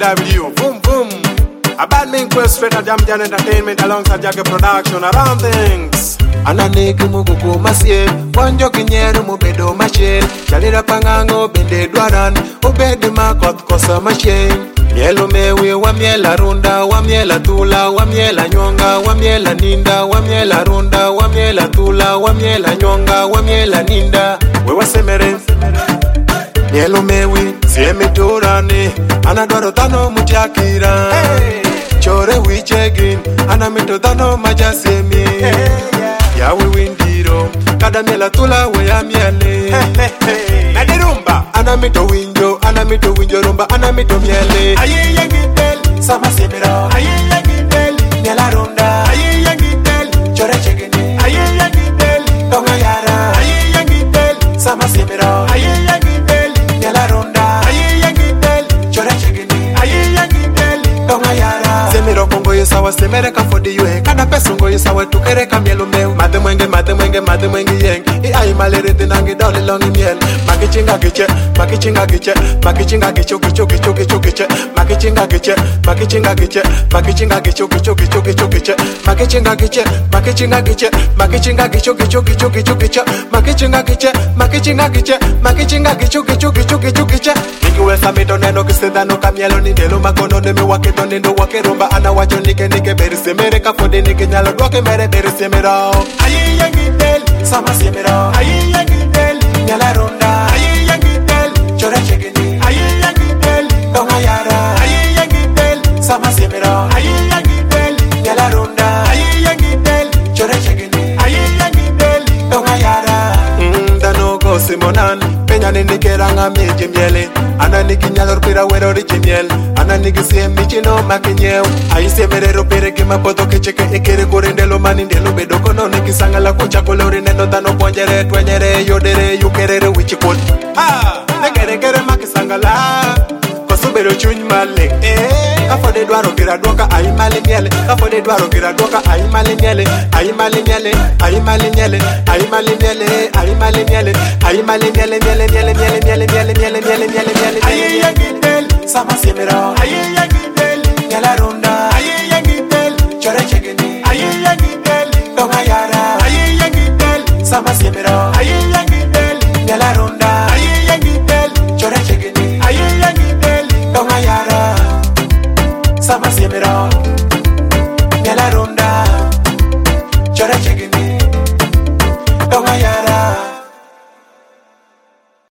W. Boom, boom. A bad main quest straight at Jamjan Entertainment alongside Jagger Production around things. Ananiki mugugu masye Wanjo kinyeru mubedo mashel Chalira pangango bende dwaran Ubedi makot kosa mashel Mielo mewe wa miela runda Wa miela tula, wa miela nyonga Wa miela ninda, wa miela runda Wa miela tula, wa miela nyonga Wa miela ninda Wewa semere Mielo mewe, sieme turani Anadwaro tano mutiakira Chore wichegin Anamito tano majasemi Yawe windiro Kada miela tula we ya miele Nadirumba Anamito winjo rumba Anamito miele Aye yangitel Sama semiro Aye yangitel Miela runda Aye yangitel Chore chegini Aye yangitel Tonga yara Aye yangitel Sama semiro Aye yangitel Miela runda Aye yangitel Chore chegini Aye yangitel Tonga yara Semiro kongo yesawa semere ka fodi yue Kada pesongo yesawa tukere ka mielo meu Mate mwenge yeng I ayi malere dinangi dole longi miel Makichinga giche Kiche Makichinga giche Niki wesa mito neno kisenda no kamielo Nindelo makono neme waketo nindo wake rumba Ana wacho nike beri semere ka fodi nike nyalo Dwake mere beri semero Aye yangitel Sama semiro Aye yangitel Miela runda Aye yangitel Chore chegini Aye yangitel Tonga yara Aye yangitel Sama semiro Aye yangitel Miela runda Aye yangitel Chore chegini Aye yangitel Tonga yara Dano go simonan Penya nindike ranga meji miele Ana niki nyalo rupira wero richi miel Ana niki siye michi no makinyeo Aise merero pere kima poto kecheke Ekere kore ndelo mani ndelo bedo kono Niki sangala kucha kolori neno dano ponjere Twenyere yodere yukerere wichikot Nekere makisangala Kosubero chuny male Kafode dwaro gira doka ayi male miele Kafode dwaro gira doka ayi male miele Ayi male miele Ayi male miele Ayi male miele Ayi male miele Ayi male miele Aye yangitel Sama semiro Aye yangitel Miela runda Aye yangitel Chore chegini Aye yangitel Tonga yara Aye yangitel Sama semiro Aye yangitel Miela runda